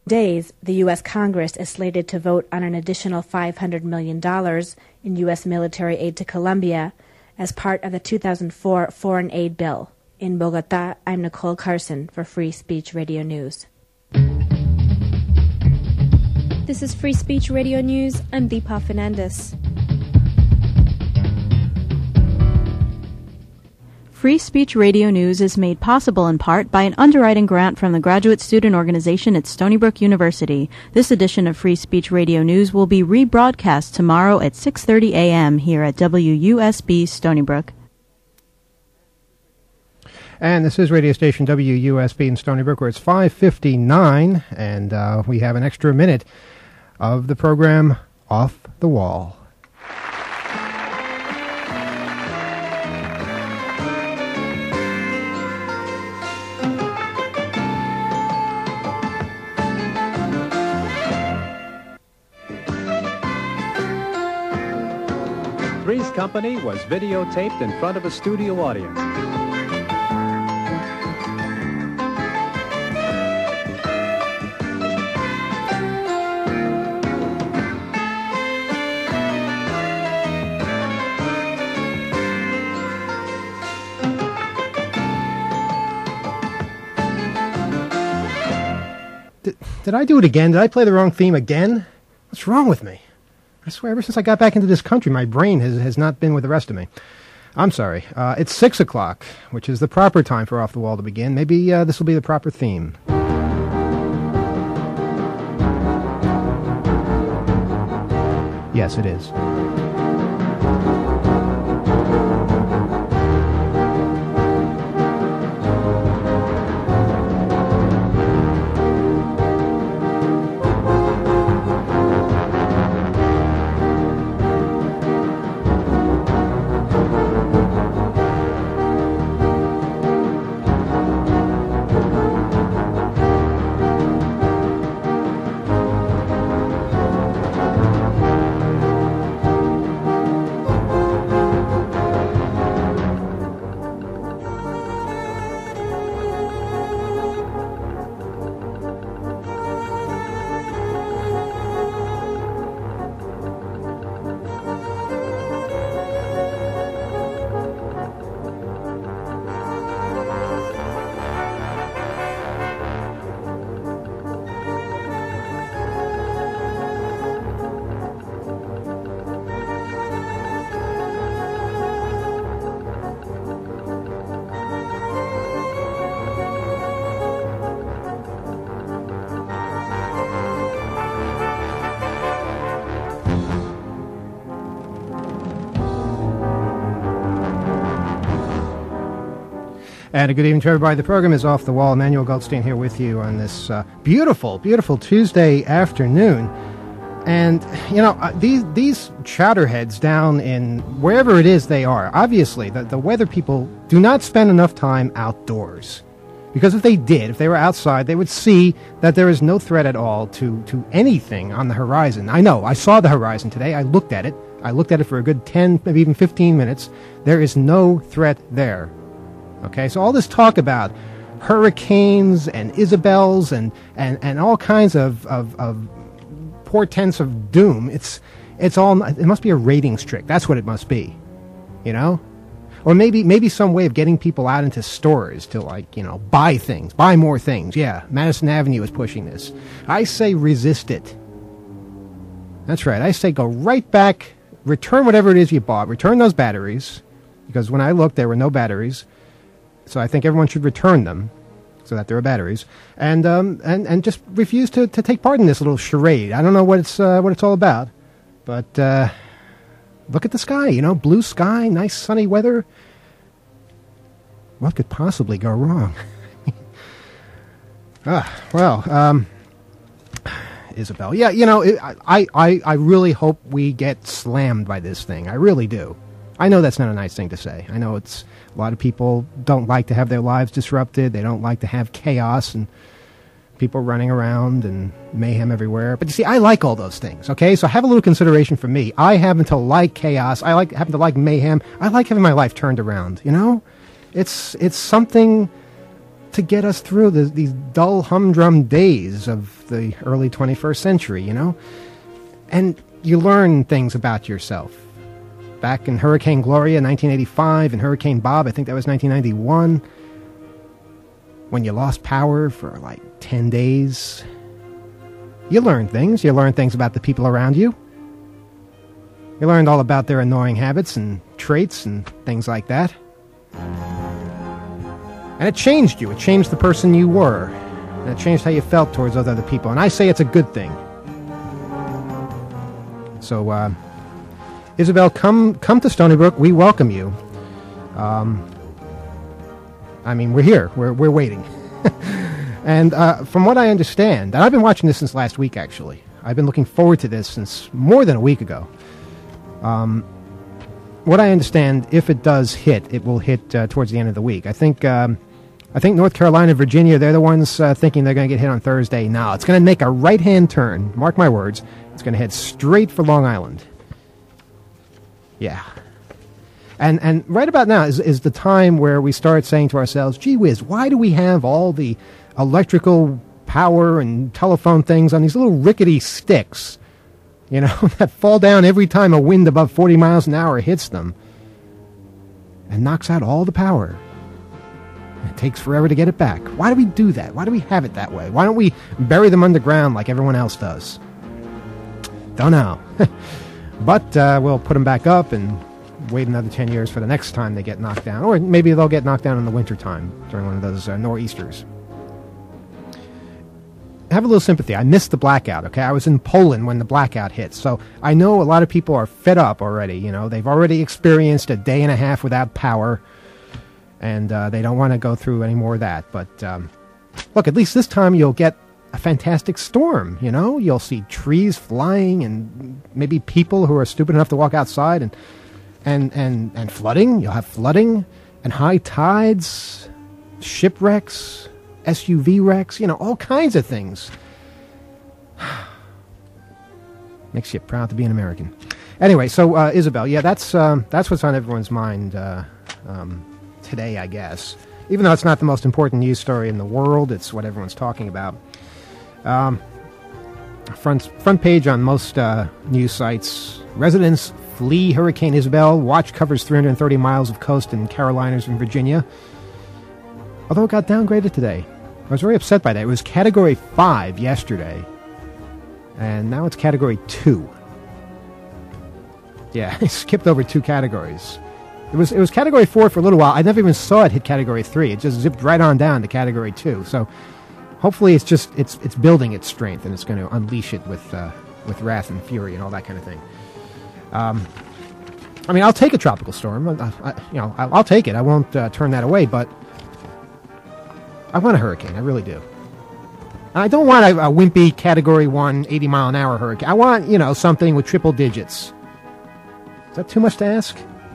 days, the U.S. Congress is slated to vote on an additional $500 million in U.S. military aid to Colombia as part of the 2004 Foreign Aid Bill. In Bogotá, I'm Nicole Carson for Free Speech Radio News. This is Free Speech Radio News. I'm Deepa Fernandez. Free Speech Radio News is made possible in part by an underwriting grant from the Graduate Student Organization at Stony Brook University. This edition of Free Speech Radio News will be rebroadcast tomorrow at 6:30 a.m. here at WUSB Stony Brook. And this is radio station WUSB in Stony Brook, where it's 5:59, and we have an extra minute of the program Off the Wall. Three's Company was videotaped in front of a studio audience. Did I do it again? Did I play the wrong theme again? What's wrong with me? I swear, ever since I got back into this country, my brain has not been with the rest of me. I'm sorry. It's 6 o'clock, which is the proper time for Off the Wall to begin. Maybe this will be the proper theme. Yes, it is. And a good evening to everybody. The program is Off the Wall. Emmanuel Goldstein here with you on this beautiful, beautiful Tuesday afternoon. And, you know, these chowderheads down in wherever it is they are, obviously, the weather people do not spend enough time outdoors. Because if they did, if they were outside, they would see that there is no threat at all to anything on the horizon. I know. I saw the horizon today. I looked at it. I looked at it for a good 10, maybe even 15 minutes. There is no threat there. Okay, so all this talk about hurricanes and Isabels and all kinds of portents of doom, it must be a ratings trick. That's what it must be, you know? Or maybe some way of getting people out into stores to, like, you know, buy things, buy more things. Yeah, Madison Avenue is pushing this. I say resist it. That's right. I say go right back, return whatever it is you bought, return those batteries, because when I looked, there were no batteries. So I think everyone should return them so that there are batteries, and just refuse to take part in this little charade. I don't know what it's all about, but look at the sky, you know, blue sky, nice sunny weather. What could possibly go wrong? Isabel. Yeah, you know, I really hope we get slammed by this thing. I really do. I know that's not a nice thing to say. I know a lot of people don't like to have their lives disrupted. They don't like to have chaos and people running around and mayhem everywhere. But you see, I like all those things, okay? So have a little consideration for me. I happen to like chaos. I happen to like mayhem. I like having my life turned around, you know? It's something to get us through these dull, humdrum days of the early 21st century, you know? And you learn things about yourself. Back in Hurricane Gloria, 1985, and Hurricane Bob, I think that was 1991, when you lost power for like 10 days, you learn things. You learn things about the people around you. You learned all about their annoying habits and traits and things like that. And it changed you. It changed the person you were. And it changed how you felt towards those other people. And I say it's a good thing. So, Isabel, come to Stony Brook. We welcome you. I mean, we're here. We're waiting. And from what I understand, and I've been watching this since last week, actually. I've been looking forward to this since more than a week ago. What I understand, if it does hit, it will hit towards the end of the week. I think North Carolina, Virginia, they're the ones thinking they're going to get hit on Thursday. No, it's going to make a right-hand turn. Mark my words. It's going to head straight for Long Island. Yeah. And right about now is the time where we start saying to ourselves, gee whiz, why do we have all the electrical power and telephone things on these little rickety sticks, you know, that fall down every time a wind above 40 miles an hour hits them and knocks out all the power? It takes forever to get it back. Why do we do that? Why do we have it that way? Why don't we bury them underground like everyone else does? Don't know. But we'll put them back up and wait another 10 years for the next time they get knocked down. Or maybe they'll get knocked down in the wintertime during one of those nor'easters. Have a little sympathy. I missed the blackout, okay? I was in Poland when the blackout hit, so I know a lot of people are fed up already, you know. They've already experienced a day and a half without power, and they don't want to go through any more of that. But, look, at least this time you'll get a fantastic storm, you know? You'll see trees flying and maybe people who are stupid enough to walk outside and flooding. You'll have flooding and high tides, shipwrecks, SUV wrecks, you know, all kinds of things. Makes you proud to be an American. Anyway, so Isabel, yeah, that's what's on everyone's mind today, I guess. Even though it's not the most important news story in the world, it's what everyone's talking about. Front page on most news sites: residents flee Hurricane Isabel. Watch covers 330 miles of coast in Carolinas and Virginia. Although it got downgraded today. I was very upset by that. It was Category 5 yesterday. And now it's Category 2. Yeah, it skipped over 2 categories. It was Category 4 for a little while. I never even saw it hit Category 3. It just zipped right on down to Category 2. So hopefully it's building its strength and it's going to unleash it with wrath and fury and all that kind of thing. I mean, I'll take a tropical storm. I'll take it. I won't turn that away, but I want a hurricane. I really do. And I don't want a wimpy Category 1, 80-mile-an-hour hurricane. I want, you know, something with triple digits. Is that too much to ask?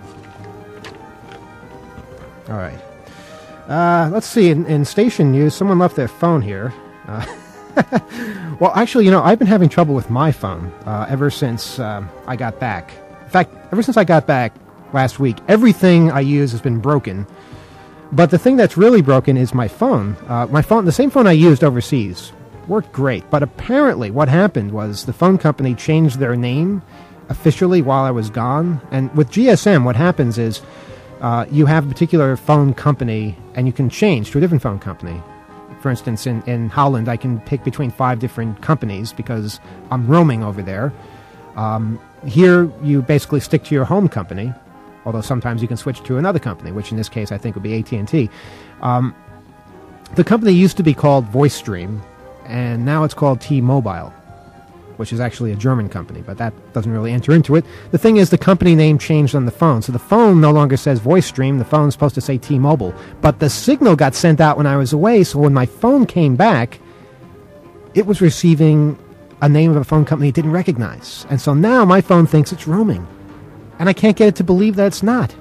All right. Let's see. In station news, someone left their phone here. Well, actually, you know, I've been having trouble with my phone ever since I got back. In fact, ever since I got back last week, everything I use has been broken. But the thing that's really broken is my phone. My phone, the same phone I used overseas, worked great. But apparently what happened was the phone company changed their name officially while I was gone. And with GSM, what happens is you have a particular phone company and you can change to a different phone company. For instance, in Holland, I can pick between 5 different companies because I'm roaming over there. Here, you basically stick to your home company. Although sometimes you can switch to another company, which in this case I think would be AT&T. The company used to be called VoiceStream, and now it's called T-Mobile, which is actually a German company, but that doesn't really enter into it. The thing is, the company name changed on the phone, so the phone no longer says VoiceStream, the phone's supposed to say T-Mobile. But the signal got sent out when I was away, so when my phone came back, it was receiving a name of a phone company it didn't recognize. And so now my phone thinks it's roaming. And I can't get it to believe that it's not.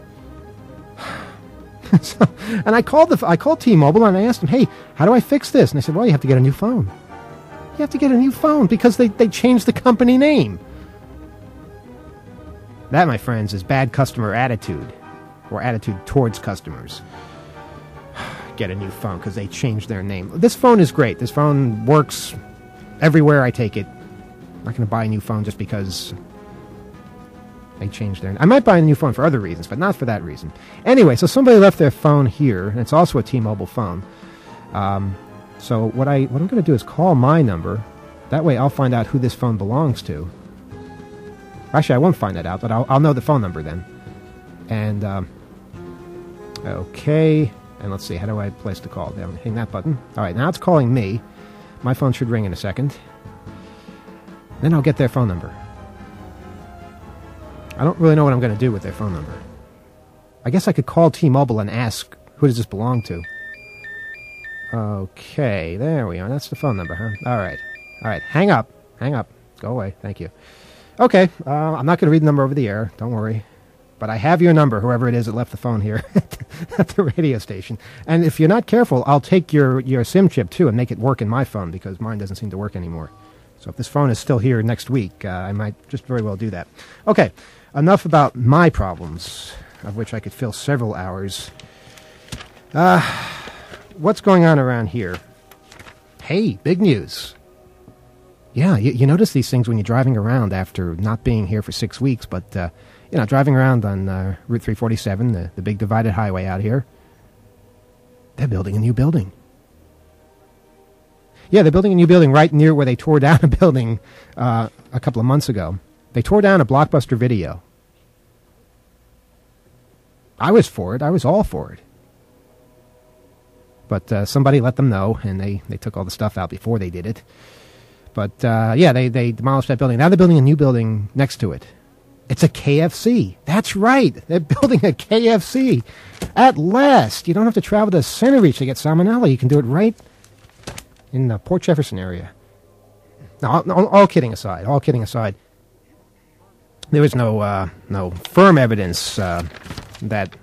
And I called T-Mobile and I asked them, hey, how do I fix this? And they said, well, you have to get a new phone. You have to get a new phone because they changed the company name. That, my friends, is bad customer attitude, or attitude towards customers. get a new phone because they changed their name. This phone is great. This phone works everywhere I take it. I'm not going to buy a new phone just because they changed their name. I might buy a new phone for other reasons, but not for that reason. Anyway, so somebody left their phone here, and it's also a T-Mobile phone. So what I'm going to do is call my number. That way I'll find out who this phone belongs to. Actually, I won't find that out, but I'll know the phone number then. And, okay. And let's see, how do I place the call? Down, hitting that button. All right, now it's calling me. My phone should ring in a second. Then I'll get their phone number. I don't really know what I'm going to do with their phone number. I guess I could call T-Mobile and ask, who does this belong to? Okay, there we are. That's the phone number, huh? All right. All right, hang up. Hang up. Go away. Thank you. Okay, I'm not going to read the number over the air. Don't worry. But I have your number, whoever it is that left the phone here at the radio station. And if you're not careful, I'll take your SIM chip, too, and make it work in my phone, because mine doesn't seem to work anymore. So if this phone is still here next week, I might just very well do that. Okay, enough about my problems, of which I could fill several hours. What's going on around here? Hey, big news. Yeah, you notice these things when you're driving around after not being here for 6 weeks, but, driving around on Route 347, the big divided highway out here. They're building a new building. Yeah, they're building a new building right near where they tore down a building a couple of months ago. They tore down a Blockbuster Video. I was for it. I was all for it. But somebody let them know, and they took all the stuff out before they did it. But, they demolished that building. Now they're building a new building next to it. It's a KFC. That's right. They're building a KFC. At last. You don't have to travel to Centereach to get salmonella. You can do it right in the Port Jefferson area. Now, all kidding aside, there was no firm evidence that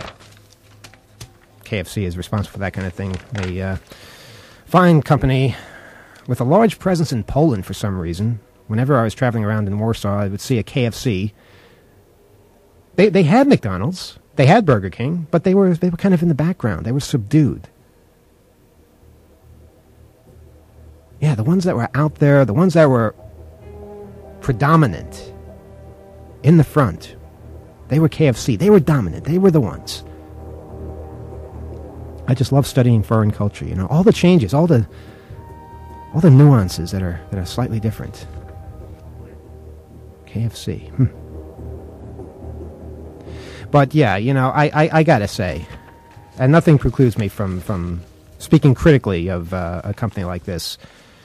KFC is responsible for that kind of thing. A fine company with a large presence in Poland for some reason. Whenever I was traveling around in Warsaw, I would see a KFC. They had McDonald's, they had Burger King, but they were kind of in the background. They were subdued. Yeah, the ones that were out there, the ones that were predominant in the front, they were KFC. They were dominant. They were the ones. I just love studying foreign culture. All the changes, all the nuances that are slightly different. KFC. But yeah, I gotta say, and nothing precludes me from speaking critically of a company like this.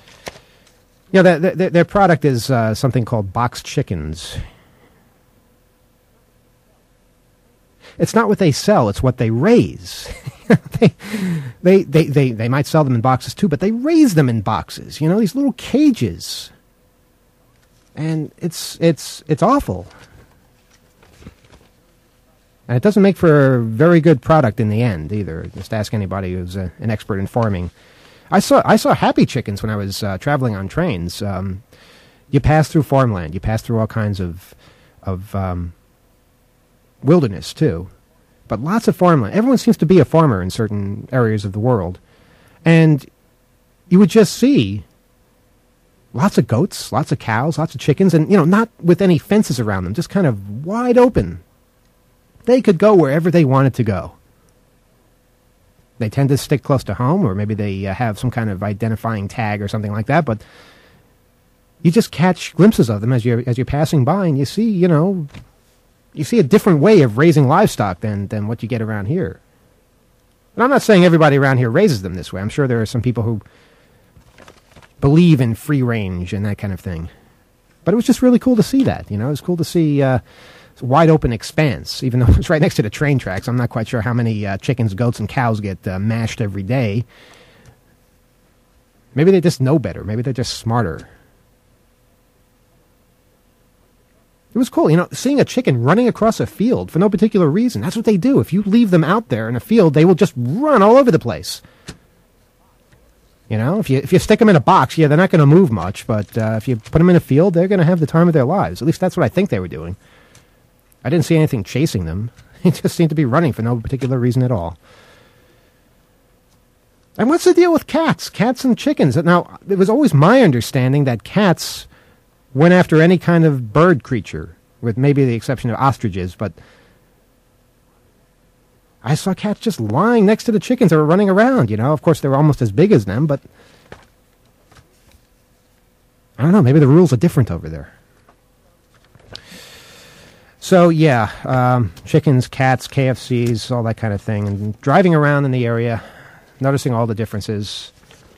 Their product is something called boxed chickens. It's not what they sell; it's what they raise. They might sell them in boxes too, but they raise them in boxes. These little cages, and it's awful. And it doesn't make for a very good product in the end either. Just ask anybody who's an expert in farming. I saw happy chickens when I was traveling on trains. You pass through farmland. You pass through all kinds of wilderness too, but lots of farmland. Everyone seems to be a farmer in certain areas of the world, and you would just see lots of goats, lots of cows, lots of chickens, and not with any fences around them, just kind of wide open. They could go wherever they wanted to go. They tend to stick close to home, or maybe they have some kind of identifying tag or something like that, but you just catch glimpses of them as you're passing by, and you see, you see a different way of raising livestock than what you get around here. And I'm not saying everybody around here raises them this way. I'm sure there are some people who believe in free range and that kind of thing. But it was just really cool to see that. It was cool to see wide open expanse, even though it's right next to the train tracks. I'm not quite sure how many chickens, goats, and cows get mashed every day. Maybe they just know better. Maybe they're just smarter. It was cool, seeing a chicken running across a field for no particular reason. That's what they do. If you leave them out there in a field, they will just run all over the place. If you stick them in a box, they're not going to move much. But if you put them in a field, they're going to have the time of their lives. At least that's what I think they were doing. I didn't see anything chasing them. They just seemed to be running for no particular reason at all. And what's the deal with cats? Cats and chickens. Now, it was always my understanding that cats went after any kind of bird creature, with maybe the exception of ostriches, but I saw cats just lying next to the chickens that were running around, you know. Of course, they were almost as big as them, but I don't know, maybe the rules are different over there. So, yeah, chickens, cats, KFCs, all that kind of thing, and driving around in the area, noticing all the differences,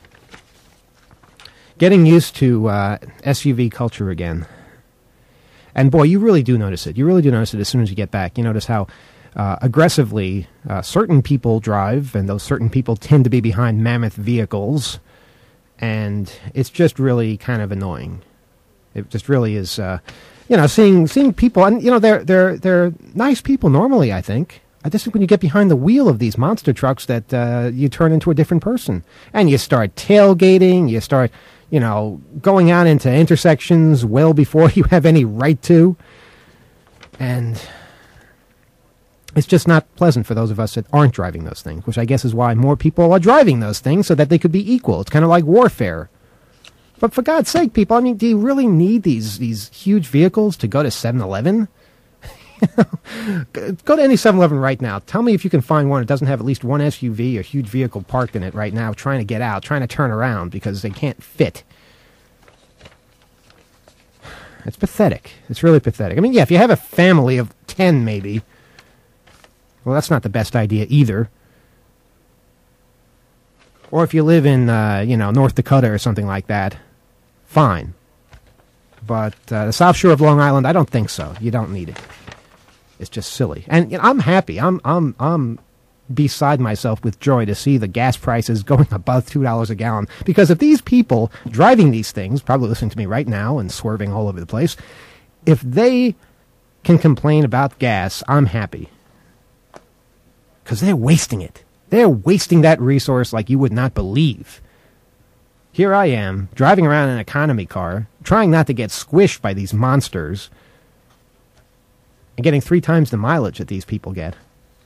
getting used to SUV culture again. And boy, you really do notice it. You really do notice it as soon as you get back. You notice how aggressively certain people drive, and those certain people tend to be behind mammoth vehicles, and it's just really kind of annoying. It just really is, seeing people, and they're nice people normally, I think. I just think when you get behind the wheel of these monster trucks that you turn into a different person. And you start tailgating, you start, going out into intersections well before you have any right to. And it's just not pleasant for those of us that aren't driving those things, which I guess is why more people are driving those things, so that they could be equal. It's kind of like warfare. But for God's sake, people, I mean, do you really need these huge vehicles to go to 7-Eleven? Go to any 7-Eleven right now. Tell me if you can find one that doesn't have at least one SUV or huge vehicle parked in it right now, trying to get out, trying to turn around because they can't fit. It's pathetic. It's really pathetic. I mean, yeah, if you have a family of 10 maybe, well, that's not the best idea either. Or if you live in, North Dakota or something like that, fine. But the South Shore of Long Island, I don't think so. You don't need it. It's just silly. And I'm happy. I'm beside myself with joy to see the gas prices going above $2 a gallon. Because if these people driving these things, probably listening to me right now and swerving all over the place, if they can complain about gas, I'm happy. Because they're wasting it. They're wasting that resource like you would not believe. Here I am, driving around in an economy car, trying not to get squished by these monsters, and getting 3 times the mileage that these people get.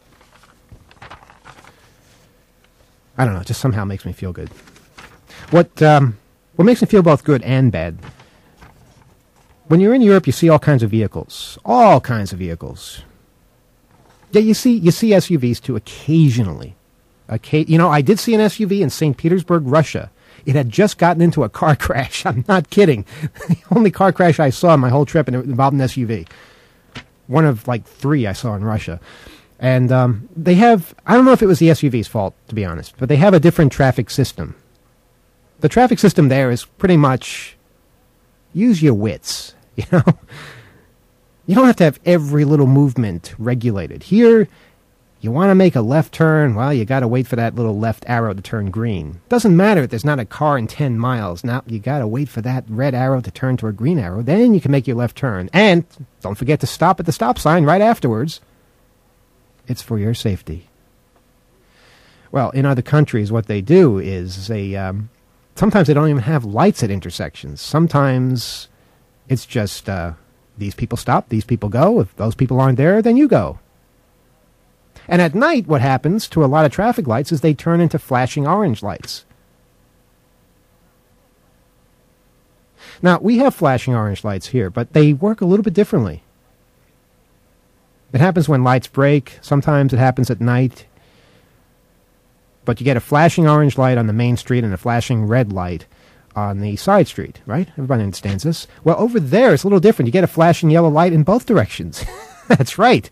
I don't know, it just somehow makes me feel good. What makes me feel both good and bad, when you're in Europe, you see all kinds of vehicles. All kinds of vehicles. Yeah, you see SUVs too occasionally. I did see an SUV in St. Petersburg, Russia. It had just gotten into a car crash. I'm not kidding. The only car crash I saw in my whole trip, and it involved an SUV. One of, 3 I saw in Russia. And they have, I don't know if it was the SUV's fault, to be honest, but they have a different traffic system. The traffic system there is pretty much use your wits, You don't have to have every little movement regulated. Here, you want to make a left turn, well, you got to wait for that little left arrow to turn green. Doesn't matter if there's not a car in 10 miles. Now, you got to wait for that red arrow to turn to a green arrow. Then you can make your left turn. And don't forget to stop at the stop sign right afterwards. It's for your safety. Well, in other countries, what they do is sometimes they don't even have lights at intersections. Sometimes it's just these people stop, these people go. If those people aren't there, then you go. And at night, what happens to a lot of traffic lights is they turn into flashing orange lights. Now, we have flashing orange lights here, but they work a little bit differently. It happens when lights break. Sometimes it happens at night. But you get a flashing orange light on the main street and a flashing red light on the side street, right? Everybody understands this. Well, over there, it's a little different. You get a flashing yellow light in both directions. That's right.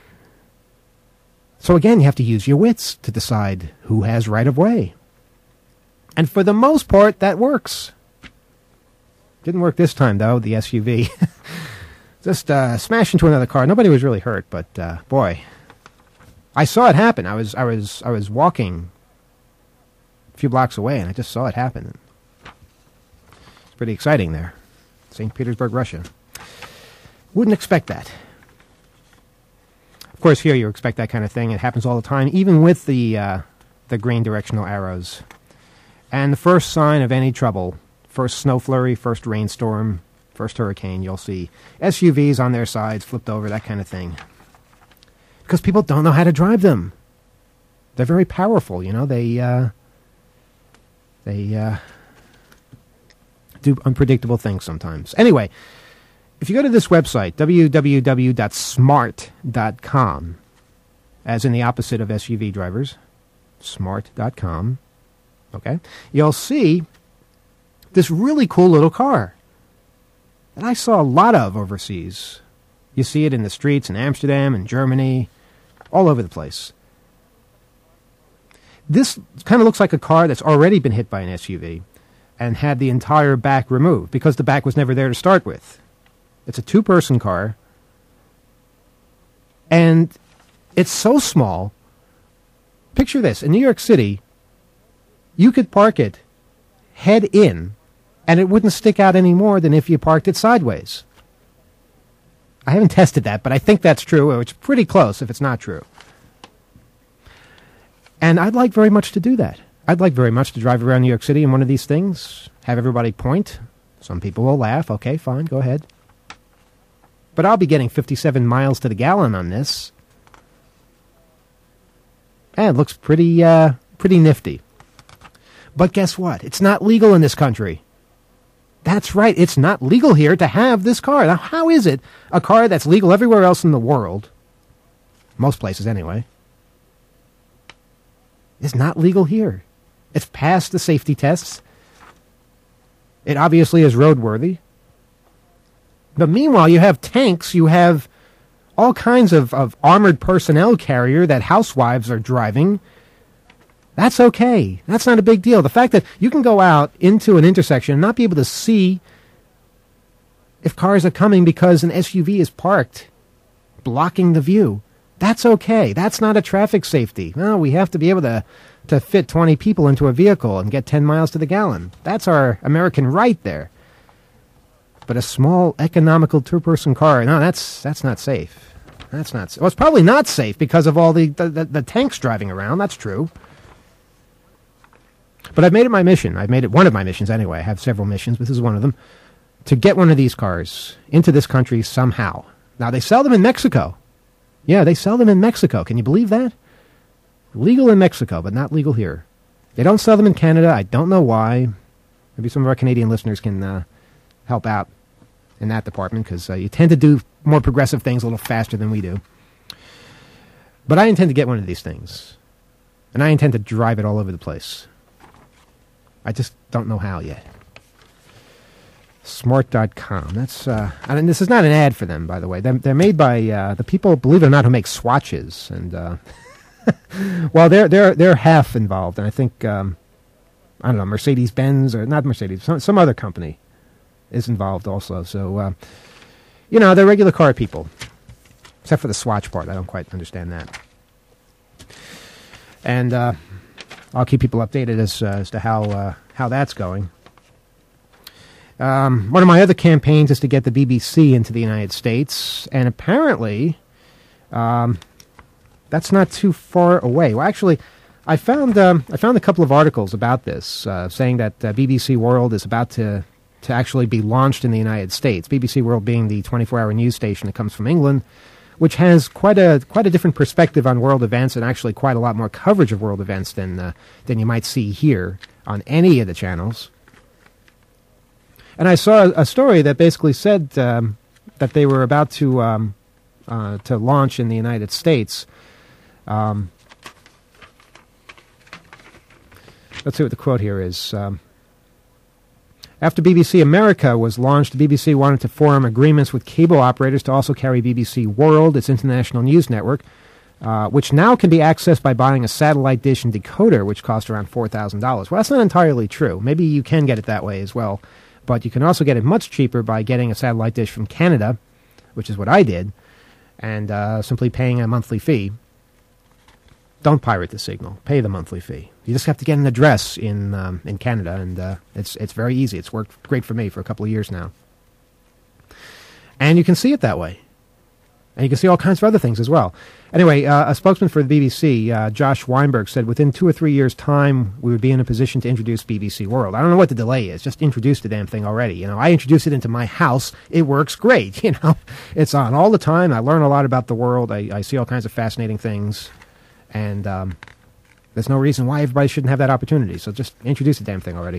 So again, you have to use your wits to decide who has right-of-way. And for the most part, that works. Didn't work this time, though, the SUV. Just smashed into another car. Nobody was really hurt, but boy, I saw it happen. I was walking a few blocks away, and I just saw it happen. It's pretty exciting there. St. Petersburg, Russia. Wouldn't expect that. Of course, here you expect that kind of thing. It happens all the time, even with the green directional arrows. And the first sign of any trouble, first snow flurry, first rainstorm, first hurricane, you'll see SUVs on their sides, flipped over, that kind of thing. Because people don't know how to drive them. They're very powerful, They They do unpredictable things sometimes. Anyway, if you go to this website, www.smart.com, as in the opposite of SUV drivers, smart.com, okay, you'll see this really cool little car that I saw a lot of overseas. You see it in the streets in Amsterdam and Germany, all over the place. This kind of looks like a car that's already been hit by an SUV and had the entire back removed because the back was never there to start with. It's a two-person car, and it's so small. Picture this. In New York City, you could park it head in, and it wouldn't stick out any more than if you parked it sideways. I haven't tested that, but I think that's true, or it's pretty close if it's not true. And I'd like very much to do that. I'd like very much to drive around New York City in one of these things, have everybody point. Some people will laugh. Okay, fine, go ahead. But I'll be getting 57 miles to the gallon on this. And it looks pretty nifty. But guess what? It's not legal in this country. That's right, it's not legal here to have this car. Now, how is it a car that's legal everywhere else in the world, most places anyway, is not legal here? It's passed the safety tests. It obviously is roadworthy. But meanwhile, you have tanks, you have all kinds of armored personnel carrier that housewives are driving. That's okay. That's not a big deal. The fact that you can go out into an intersection and not be able to see if cars are coming because an SUV is parked, blocking the view, that's okay. That's not a traffic safety. No, we have to be able to fit 20 people into a vehicle and get 10 miles to the gallon. That's our American right there. But a small, economical two-person car, no, that's not safe. That's not. Well, it's probably not safe because of all the tanks driving around. That's true. But I've made it my mission. I've made it one of my missions anyway. I have several missions, but this is one of them, to get one of these cars into this country somehow. Now, they sell them in Mexico. Yeah, they sell them in Mexico. Can you believe that? Legal in Mexico, but not legal here. They don't sell them in Canada. I don't know why. Maybe some of our Canadian listeners can help out in that department, because you tend to do more progressive things a little faster than we do. But I intend to get one of these things, and I intend to drive it all over the place. I just don't know how yet. Smart.com. That's and this is not an ad for them, by the way. They're made by the people, believe it or not, who make swatches, and well, they're half involved, and I think I don't know, Mercedes-Benz, or not Mercedes, some other company is involved also. So you know, they're regular car people, except for the swatch part. I don't quite understand that. And I'll keep people updated as to how that's going. One of my other campaigns is to get the BBC into the United States, and apparently that's not too far away. Well, actually, I found a couple of articles about this, saying that BBC World is about to actually be launched in the United States. BBC World being the 24-hour news station that comes from England, which has quite a different perspective on world events, and actually quite a lot more coverage of world events than you might see here on any of the channels. And I saw a story that basically said that they were about to launch in the United States. Let's see what the quote here is. After BBC America was launched, the BBC wanted to form agreements with cable operators to also carry BBC World, its international news network, which now can be accessed by buying a satellite dish and decoder, which cost around $4,000. Well, that's not entirely true. Maybe you can get it that way as well, but you can also get it much cheaper by getting a satellite dish from Canada, which is what I did, and simply paying a monthly fee. Don't pirate the signal. Pay the monthly fee. You just have to get an address in Canada, and it's very easy. It's worked great for me for a couple of years now. And you can see it that way. And you can see all kinds of other things as well. Anyway, a spokesman for the BBC, Josh Weinberg, said within 2 or 3 years' time, we would be in a position to introduce BBC World. I don't know what the delay is. Just introduce the damn thing already. You know, I introduced it into my house. It works great. You know, it's on all the time. I learn a lot about the world. I see all kinds of fascinating things. And There's no reason why everybody shouldn't have that opportunity. So just introduce the damn thing already.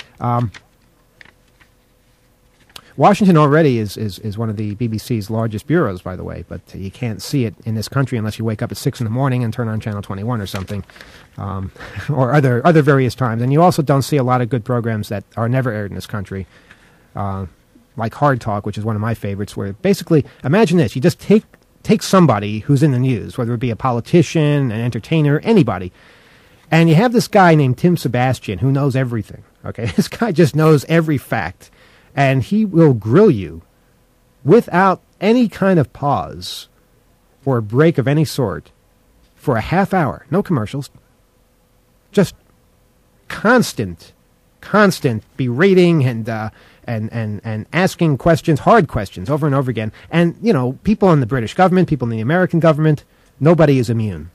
Washington already is one of the BBC's largest bureaus, by the way, but you can't see it in this country unless you wake up at 6 in the morning and turn on Channel 21 or something, or other various times. And you also don't see a lot of good programs that are never aired in this country, like Hard Talk, which is one of my favorites, where basically, imagine this, you just take somebody who's in the news, whether it be a politician, an entertainer, anybody, and you have this guy named Tim Sebastian who knows everything, okay? This guy just knows every fact. And he will grill you without any kind of pause or a break of any sort for a half hour. No commercials. Just constant berating and asking questions, hard questions over and over again. And, you know, people in the British government, people in the American government, nobody is immune.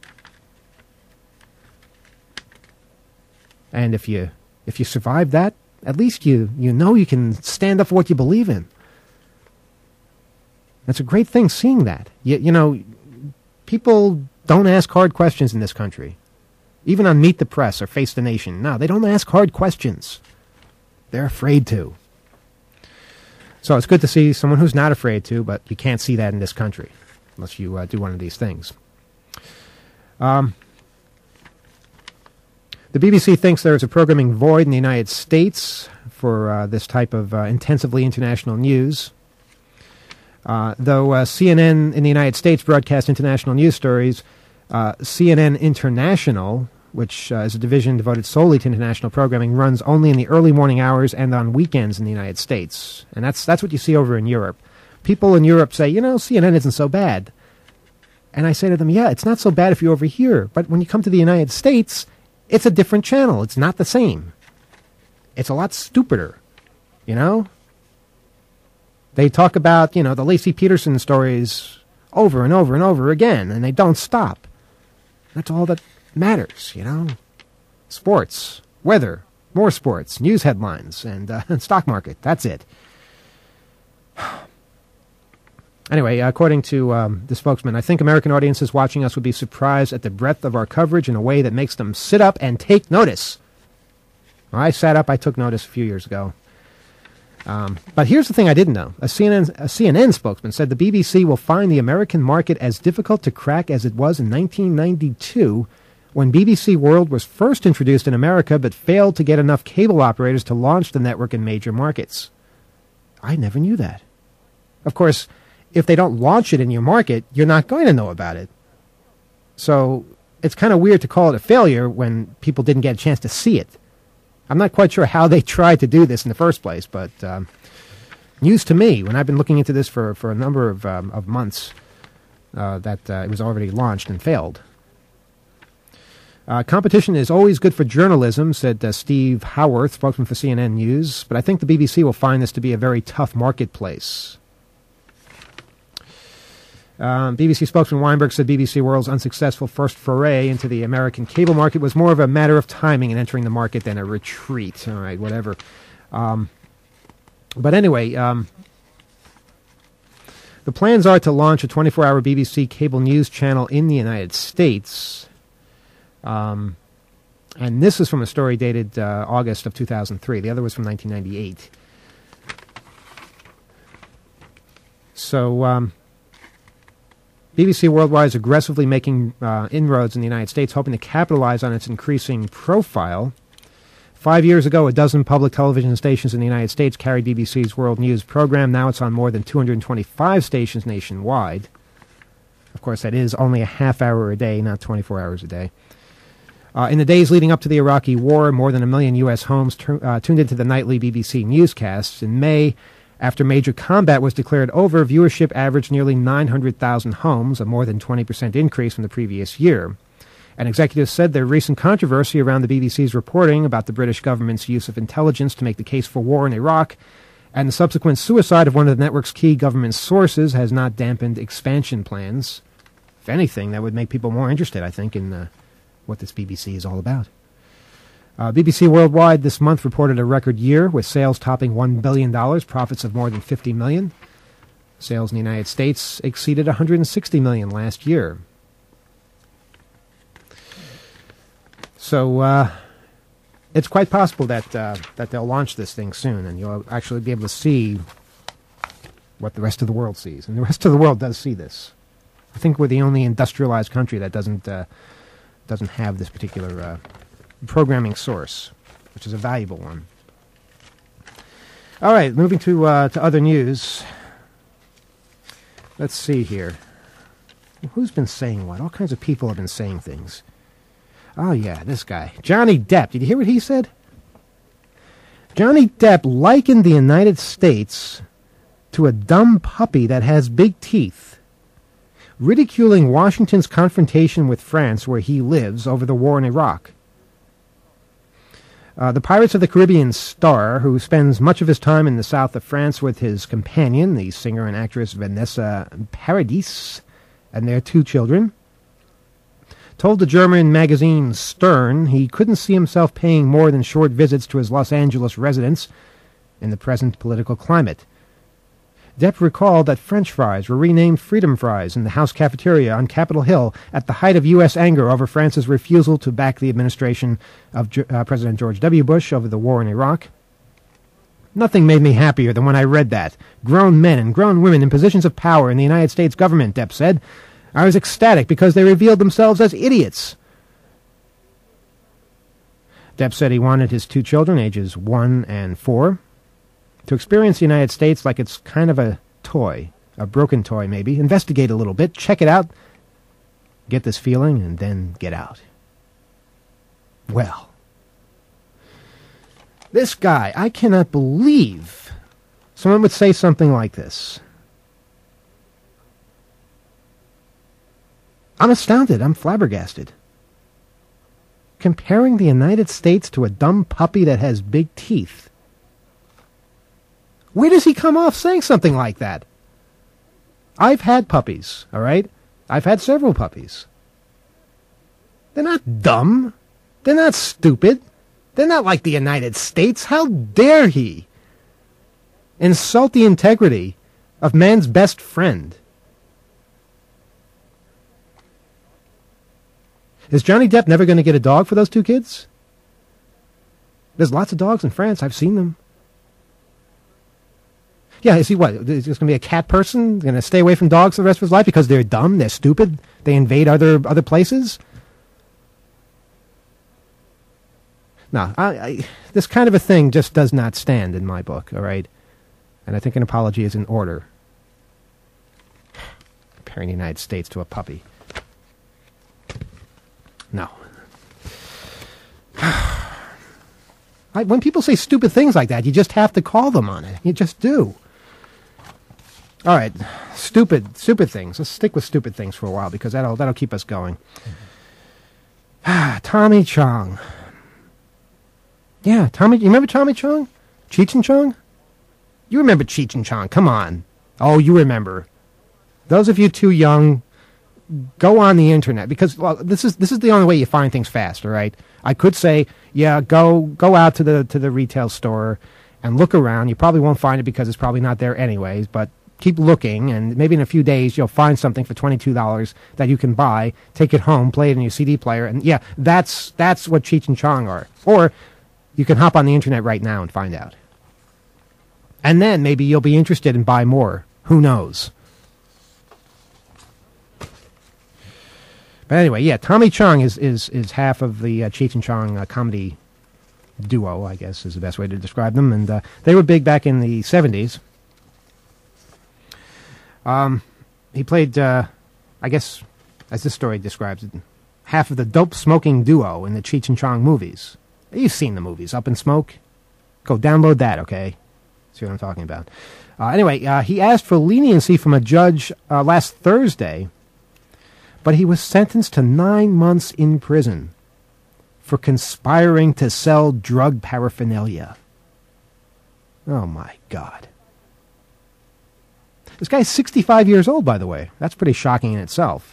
And if you survive that, at least you know you can stand up for what you believe in. That's a great thing, seeing that. You know, people don't ask hard questions in this country. Even on Meet the Press or Face the Nation. No, they don't ask hard questions. They're afraid to. So it's good to see someone who's not afraid to, but you can't see that in this country unless you do one of these things. The BBC thinks there is a programming void in the United States for this type of intensively international news. Though CNN in the United States broadcasts international news stories, CNN International, which is a division devoted solely to international programming, runs only in the early morning hours and on weekends in the United States. And that's what you see over in Europe. People in Europe say, you know, CNN isn't so bad. And I say to them, yeah, it's not so bad if you're over here. But when you come to the United States, it's a different channel. It's not the same. It's a lot stupider, you know? They talk about, you know, the Lacey Peterson stories over and over and over again, and they don't stop. That's all that matters, you know? Sports, weather, more sports, news headlines, and stock market. That's it. Anyway, according to the spokesman, I think American audiences watching us would be surprised at the breadth of our coverage in a way that makes them sit up and take notice. Well, I sat up, I took notice a few years ago. But here's the thing I didn't know. A CNN spokesman said the BBC will find the American market as difficult to crack as it was in 1992 when BBC World was first introduced in America but failed to get enough cable operators to launch the network in major markets. I never knew that. Of course, if they don't launch it in your market, you're not going to know about it. So it's kind of weird to call it a failure when people didn't get a chance to see it. I'm not quite sure how they tried to do this in the first place, but news to me when I've been looking into this for a number of months that it was already launched and failed. Competition is always good for journalism, said Steve Howarth, spokesman for CNN News, but I think the BBC will find this to be a very tough marketplace. BBC spokesman Weinberg said BBC World's unsuccessful first foray into the American cable market was more of a matter of timing in entering the market than a retreat. All right, whatever. But anyway, the plans are to launch a 24-hour BBC cable news channel in the United States. And this is from a story dated August of 2003. The other was from 1998. So BBC Worldwide is aggressively making inroads in the United States, hoping to capitalize on its increasing profile. 5 years ago, a dozen public television stations in the United States carried BBC's World News program. Now it's on more than 225 stations nationwide. Of course, that is only a half hour a day, not 24 hours a day. In the days leading up to the Iraqi war, more than 1 million U.S. homes tuned into the nightly BBC newscasts. In May, after major combat was declared over, viewership averaged nearly 900,000 homes, a more than 20% increase from the previous year. And executives said their recent controversy around the BBC's reporting about the British government's use of intelligence to make the case for war in Iraq and the subsequent suicide of one of the network's key government sources has not dampened expansion plans. If anything, that would make people more interested, I think, in what this BBC is all about. BBC Worldwide this month reported a record year with sales topping $1 billion, profits of more than $50 million. Sales in the United States exceeded $160 million last year. So it's quite possible that that they'll launch this thing soon, and you'll actually be able to see what the rest of the world sees. And the rest of the world does see this. I think we're the only industrialized country that doesn't have this particular programming source, which is a valuable one. All right, moving to other news. Let's see here. Who's been saying what? All kinds of people have been saying things. Oh, yeah, this guy. Johnny Depp. Did you hear what he said? Johnny Depp likened the United States to a dumb puppy that has big teeth, ridiculing Washington's confrontation with France, where he lives, over the war in Iraq. The Pirates of the Caribbean star, who spends much of his time in the south of France with his companion, the singer and actress Vanessa Paradis, and their 2 children, told the German magazine Stern he couldn't see himself paying more than short visits to his Los Angeles residence in the present political climate. Depp recalled that French fries were renamed Freedom Fries in the House cafeteria on Capitol Hill at the height of U.S. anger over France's refusal to back the administration of President George W. Bush over the war in Iraq. Nothing made me happier than when I read that. Grown men and grown women in positions of power in the United States government, Depp said. I was ecstatic because they revealed themselves as idiots. Depp said he wanted his 2 children, ages 1 and 4, to experience the United States like it's kind of a toy, a broken toy maybe. Investigate a little bit, check it out, get this feeling, and then get out. Well, this guy, I cannot believe someone would say something like this. I'm astounded. I'm flabbergasted. Comparing the United States to a dumb puppy that has big teeth. Where does he come off saying something like that? I've had puppies, all right? I've had several puppies. They're not dumb. They're not stupid. They're not like the United States. How dare he insult the integrity of man's best friend? Is Johnny Depp never going to get a dog for those 2 kids? There's lots of dogs in France. I've seen them. Yeah, is he what? Is he just going to be a cat person? Going to stay away from dogs for the rest of his life because they're dumb, they're stupid, they invade other places? No, this kind of a thing just does not stand in my book, all right? And I think an apology is in order. Comparing the United States to a puppy. No. When people say stupid things like that, you just have to call them on it. You just do. All right, stupid things. Let's stick with stupid things for a while because that'll keep us going. Tommy Chong. Yeah, Tommy. You remember Tommy Chong? Cheech and Chong? You remember Cheech and Chong? Come on. Oh, you remember. Those of you too young, go on the internet because this is the only way you find things fast. All right. I could say, yeah, go out to the retail store and look around. You probably won't find it because it's probably not there anyways. But keep looking, and maybe in a few days you'll find something for $22 that you can buy, take it home, play it in your CD player, and yeah, that's what Cheech and Chong are. Or you can hop on the internet right now and find out. And then maybe you'll be interested and buy more. Who knows? But anyway, yeah, Tommy Chong is half of the Cheech and Chong comedy duo, I guess is the best way to describe them. And they were big back in the 70s. He played, I guess, as this story describes it, half of the dope-smoking duo in the Cheech and Chong movies. You've seen the movies, Up in Smoke. Go download that, okay? See what I'm talking about. Anyway, he asked for leniency from a judge last Thursday, but he was sentenced to 9 months in prison for conspiring to sell drug paraphernalia. Oh, my God. This guy's 65 years old, by the way. That's pretty shocking in itself.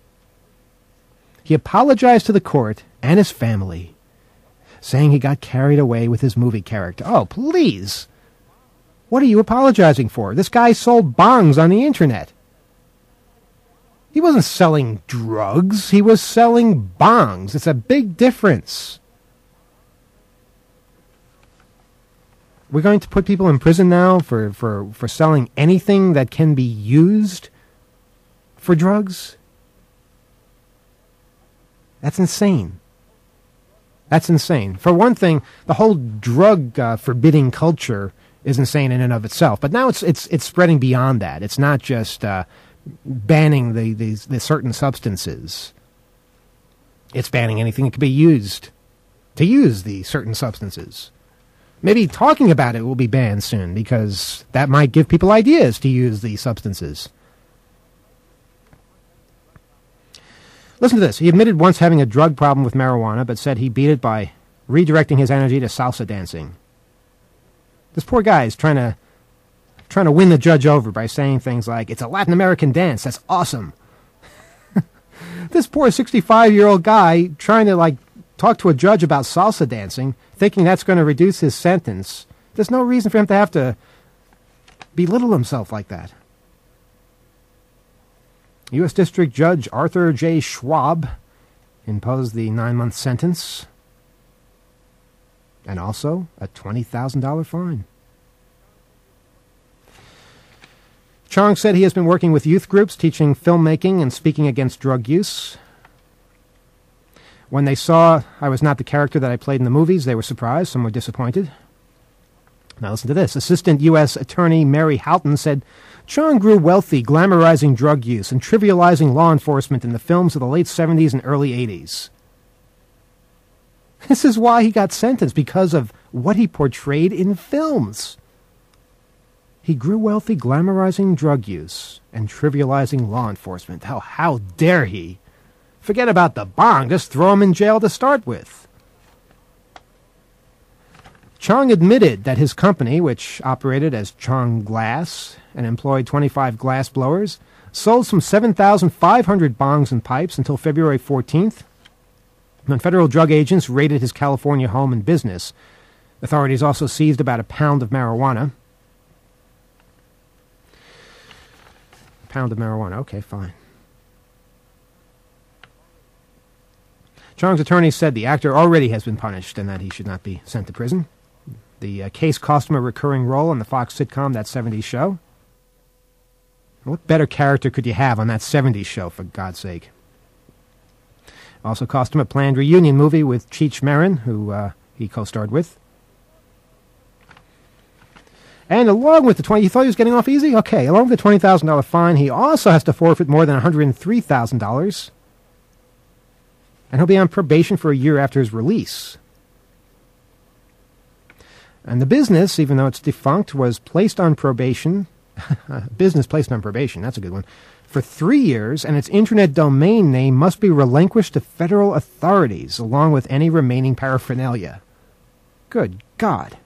He apologized to the court and his family, saying he got carried away with his movie character. Oh, please. What are you apologizing for? This guy sold bongs on the internet. He wasn't selling drugs. He was selling bongs. It's a big difference. We're going to put people in prison now for selling anything that can be used for drugs? That's insane. That's insane. For one thing, the whole drug forbidding culture is insane in and of itself. But now it's spreading beyond that. It's not just banning the certain substances. It's banning anything that could be used to use the certain substances. Maybe talking about it will be banned soon because that might give people ideas to use the substances. Listen to this. He admitted once having a drug problem with marijuana, but said he beat it by redirecting his energy to salsa dancing. This poor guy is trying to win the judge over by saying things like, it's a Latin American dance, that's awesome. This poor 65-year-old guy trying to talk to a judge about salsa dancing, thinking that's going to reduce his sentence. There's no reason for him to have to belittle himself like that. U.S. District Judge Arthur J. Schwab imposed the 9-month sentence and also a $20,000 fine. Chong said he has been working with youth groups, teaching filmmaking and speaking against drug use. When they saw I was not the character that I played in the movies, they were surprised. Some were disappointed. Now listen to this. Assistant U.S. Attorney Mary Houghton said, Chong grew wealthy glamorizing drug use and trivializing law enforcement in the films of the late 70s and early 80s. This is why he got sentenced, because of what he portrayed in films. He grew wealthy glamorizing drug use and trivializing law enforcement. How dare he? Forget about the bong. Just throw him in jail to start with. Chong admitted that his company, which operated as Chong Glass and employed 25 glass blowers, sold some 7,500 bongs and pipes until February 14th, when federal drug agents raided his California home and business. Authorities also seized about a pound of marijuana. A pound of marijuana, okay, fine. Chong's attorney said the actor already has been punished and that he should not be sent to prison. The case cost him a recurring role on the Fox sitcom That 70s Show. What better character could you have on That 70s Show, for God's sake? Also cost him a planned reunion movie with Cheech Marin, who he co-starred with. And along with the you thought he was getting off easy? Okay, along with the $20,000 fine, he also has to forfeit more than $103,000. And he'll be on probation for a year after his release. And the business, even though it's defunct, was placed on probation. Business placed on probation, that's a good one. For 3 years, and its internet domain name must be relinquished to federal authorities, along with any remaining paraphernalia. Good God.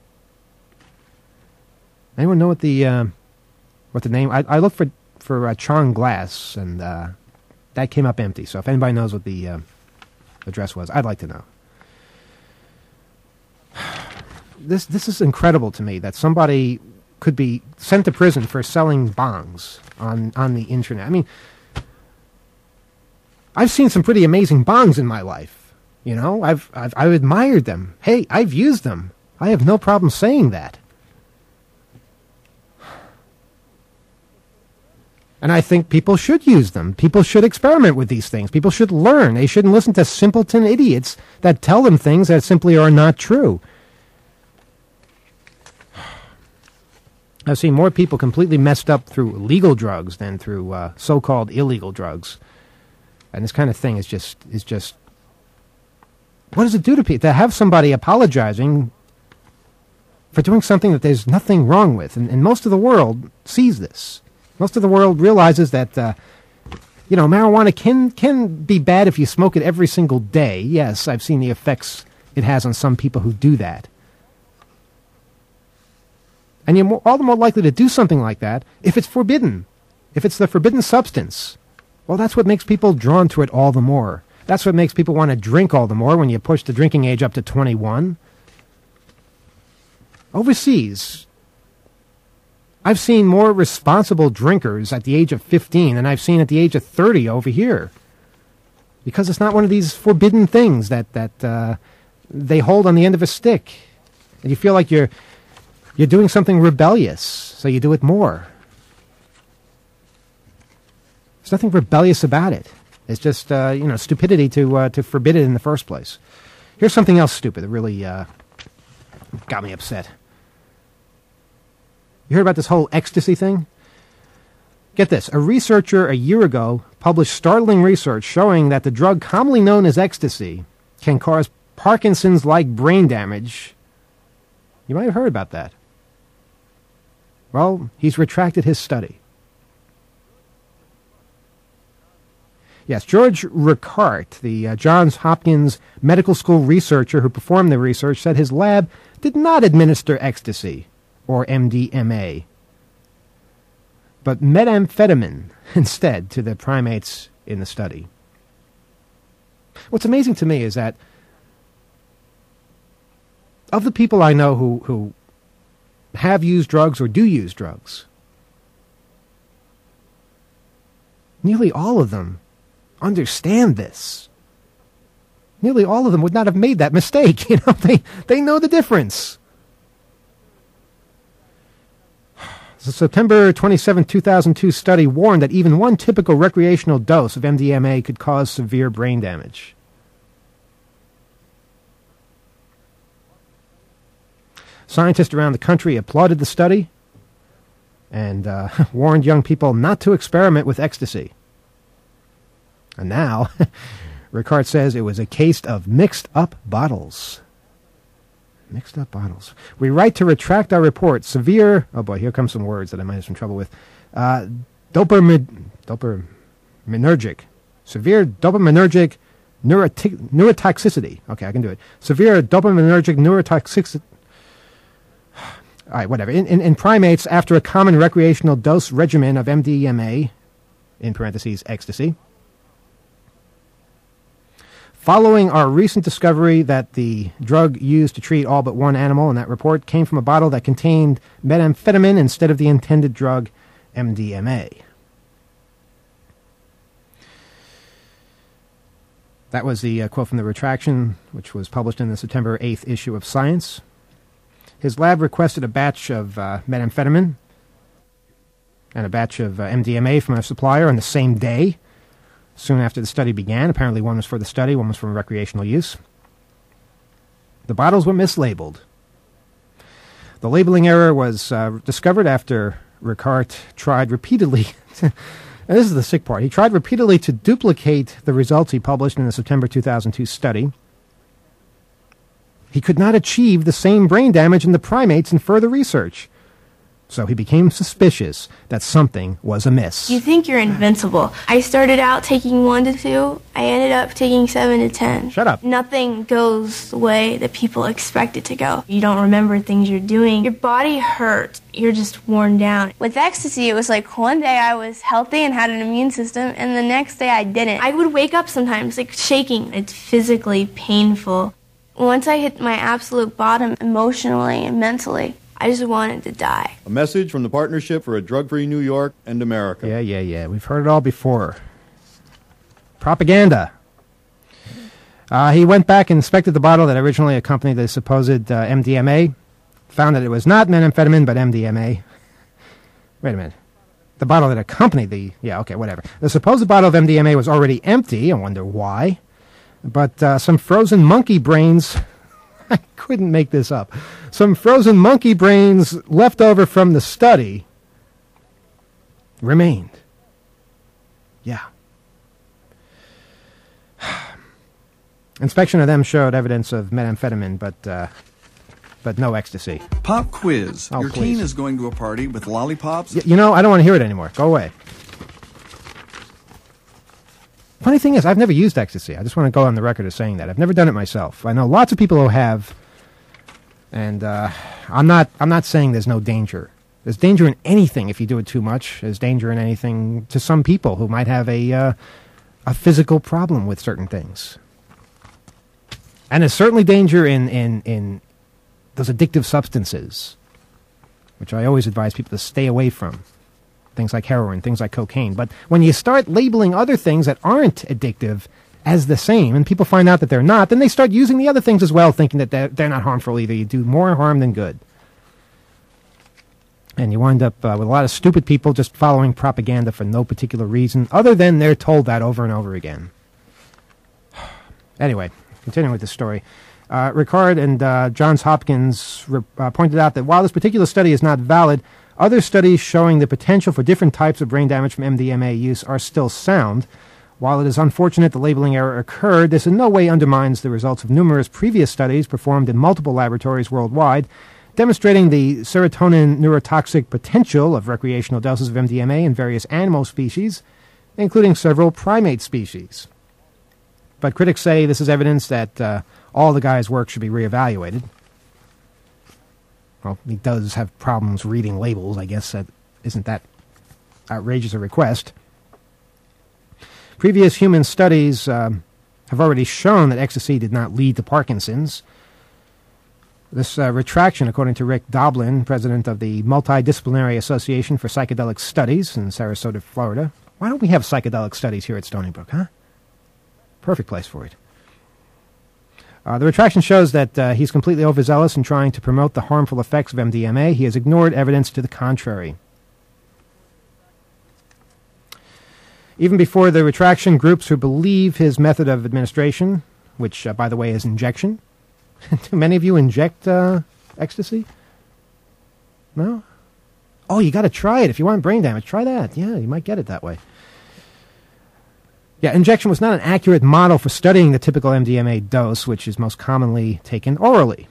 Anyone know what the name? I looked for Chong Glass, and that came up empty. So if anybody knows what the address was, I'd like to know. This is incredible to me that somebody could be sent to prison for selling bongs on the internet. I mean, I've seen some pretty amazing bongs in my life. You know, I've admired them. Hey, I've used them. I have no problem saying that. And I think people should use them. People should experiment with these things. People should learn. They shouldn't listen to simpleton idiots that tell them things that simply are not true. I've seen more people completely messed up through legal drugs than through so-called illegal drugs. And this kind of thing is just... What does it do to people? To have somebody apologizing for doing something that there's nothing wrong with. And most of the world sees this. Most of the world realizes that, marijuana can be bad if you smoke it every single day. Yes, I've seen the effects it has on some people who do that. And you're all the more likely to do something like that if it's forbidden. If it's the forbidden substance. Well, that's what makes people drawn to it all the more. That's what makes people want to drink all the more when you push the drinking age up to 21. Overseas, I've seen more responsible drinkers at the age of 15 than I've seen at the age of 30 over here. Because it's not one of these forbidden things that they hold on the end of a stick. And you feel like you're doing something rebellious, so you do it more. There's nothing rebellious about it. It's just stupidity to forbid it in the first place. Here's something else stupid that really got me upset. You heard about this whole ecstasy thing? Get this. A researcher a year ago published startling research showing that the drug commonly known as ecstasy can cause Parkinson's-like brain damage. You might have heard about that. Well, he's retracted his study. Yes, George Ricart, the Johns Hopkins Medical School researcher who performed the research, said his lab did not administer ecstasy, or MDMA, but methamphetamine instead to the primates in the study. What's amazing to me is that of the people I know who have used drugs or do use drugs, nearly all of them understand this. Nearly all of them would not have made that mistake. They know the difference. The September 27, 2002 study warned that even one typical recreational dose of MDMA could cause severe brain damage. Scientists around the country applauded the study and warned young people not to experiment with ecstasy. And now, Ricart says it was a case of mixed-up bottles. Mixed-up bottles. We write to retract our report. Severe... Oh, boy, here come some words that I might have some trouble with. Dopaminergic. Severe dopaminergic neurotoxicity. Okay, I can do it. Severe dopaminergic neurotoxicity. All right, whatever. In primates, after a common recreational dose regimen of MDMA, in parentheses, ecstasy, following our recent discovery that the drug used to treat all but one animal in that report came from a bottle that contained methamphetamine instead of the intended drug MDMA. That was the quote from the retraction, which was published in the September 8th issue of Science. His lab requested a batch of methamphetamine and a batch of MDMA from a supplier on the same day, soon after the study began. Apparently one was for the study, one was for recreational use. The bottles were mislabeled. The labeling error was discovered after Ricart tried repeatedly, and this is the sick part, he tried repeatedly to duplicate the results he published in the September 2002 study. He could not achieve the same brain damage in the primates in further research. So he became suspicious that something was amiss. You think you're invincible. I started out taking 1 to 2. I ended up taking 7 to 10. Shut up. Nothing goes the way that people expect it to go. You don't remember things you're doing. Your body hurts. You're just worn down. With ecstasy, it was like one day I was healthy and had an immune system, and the next day I didn't. I would wake up sometimes, like shaking. It's physically painful. Once I hit my absolute bottom emotionally and mentally, I just wanted to die. A message from the Partnership for a Drug-Free New York and America. Yeah. We've heard it all before. Propaganda. He went back and inspected the bottle that originally accompanied the supposed MDMA. Found that it was not methamphetamine, but MDMA. Wait a minute. The bottle that accompanied the... Yeah, okay, whatever. The supposed bottle of MDMA was already empty. I wonder why. But some frozen monkey brains... I couldn't make this up. Some frozen monkey brains left over from the study remained. Yeah. Inspection of them showed evidence of methamphetamine, but no ecstasy. Pop quiz. Oh, Your please. teen is going to a party with lollipops. I don't want to hear it anymore. Go away. Funny thing is, I've never used ecstasy. I just want to go on the record as saying that. I've never done it myself. I know lots of people who have, and I'm not saying there's no danger. There's danger in anything if you do it too much. There's danger in anything to some people who might have a physical problem with certain things. And there's certainly danger in those addictive substances. which I always advise people to stay away from. Things like heroin, things like cocaine. But when you start labeling other things that aren't addictive as the same, and people find out that they're not, then they start using the other things as well, thinking that they're not harmful either. You do more harm than good. And you wind up with a lot of stupid people just following propaganda for no particular reason, other than they're told that over and over again. Anyway, continuing with the story. Ricard and Johns Hopkins pointed out that while this particular study is not valid, other studies showing the potential for different types of brain damage from MDMA use are still sound. While it is unfortunate the labeling error occurred, this in no way undermines the results of numerous previous studies performed in multiple laboratories worldwide, demonstrating the serotonin neurotoxic potential of recreational doses of MDMA in various animal species, including several primate species. But critics say this is evidence that all the guy's work should be reevaluated. Well, he does have problems reading labels. I guess that isn't that outrageous a request. Previous human studies have already shown that ecstasy did not lead to Parkinson's. This retraction, according to Rick Doblin, president of the Multidisciplinary Association for Psychedelic Studies in Sarasota, Florida. Why don't we have psychedelic studies here at Stony Brook, huh? Perfect place for it. The retraction shows that he's completely overzealous in trying to promote the harmful effects of MDMA. He has ignored evidence to the contrary. Even before the retraction, groups who believe his method of administration, which, by the way, is injection. Do many of you inject ecstasy? No? Oh, you got to try it. If you want brain damage, try that. Yeah, you might get it that way. Yeah, injection was not an accurate model for studying the typical MDMA dose, which is most commonly taken orally.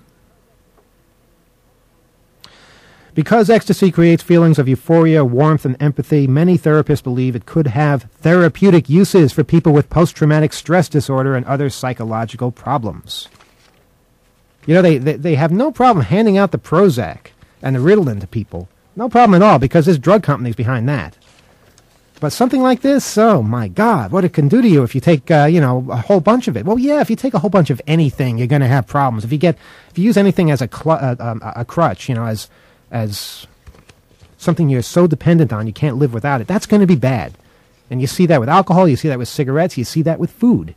Because ecstasy creates feelings of euphoria, warmth, and empathy, many therapists believe it could have therapeutic uses for people with post-traumatic stress disorder and other psychological problems. You know, they have no problem handing out the Prozac and the Ritalin to people. No problem at all, because there's drug companies behind that. But something like this, oh my God, what it can do to you if you take, a whole bunch of it. Well, yeah, if you take a whole bunch of anything, you're going to have problems. If you use anything as a crutch, as something you're so dependent on, you can't live without it, that's going to be bad. And you see that with alcohol, you see that with cigarettes, you see that with food.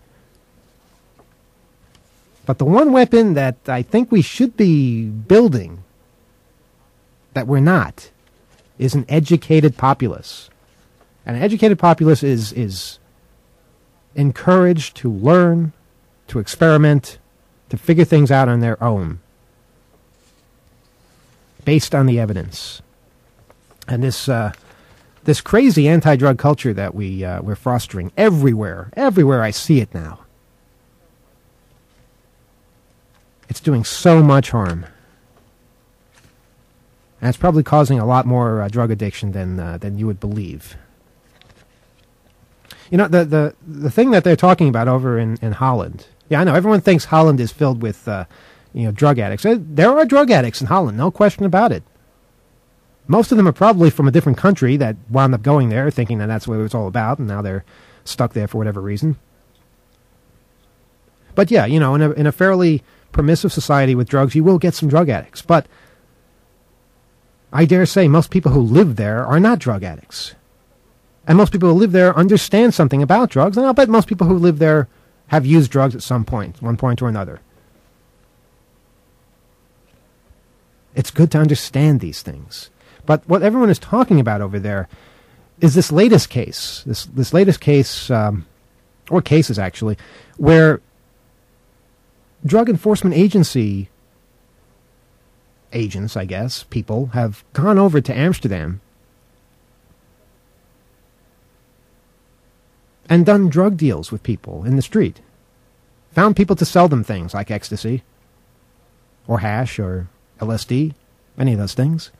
But the one weapon that I think we should be building, that we're not, is an educated populace. And an educated populace is encouraged to learn, to experiment, to figure things out on their own, based on the evidence. And this crazy anti-drug culture that we're fostering everywhere I see it now, it's doing so much harm. And it's probably causing a lot more drug addiction than you would believe. You know, the thing that they're talking about over in Holland. Yeah, I know, everyone thinks Holland is filled with, drug addicts. There are drug addicts in Holland, no question about it. Most of them are probably from a different country that wound up going there thinking that that's what it was all about, and now they're stuck there for whatever reason. But yeah, in a fairly permissive society with drugs, you will get some drug addicts. But I dare say most people who live there are not drug addicts. And most people who live there understand something about drugs, and I'll bet most people who live there have used drugs at some point, one point or another. It's good to understand these things. But what everyone is talking about over there is this latest case, this latest case, or cases actually, where Drug Enforcement Agency agents, I guess, people, have gone over to Amsterdam and done drug deals with people in the street. Found people to sell them things like ecstasy, or hash, or LSD, any of those things.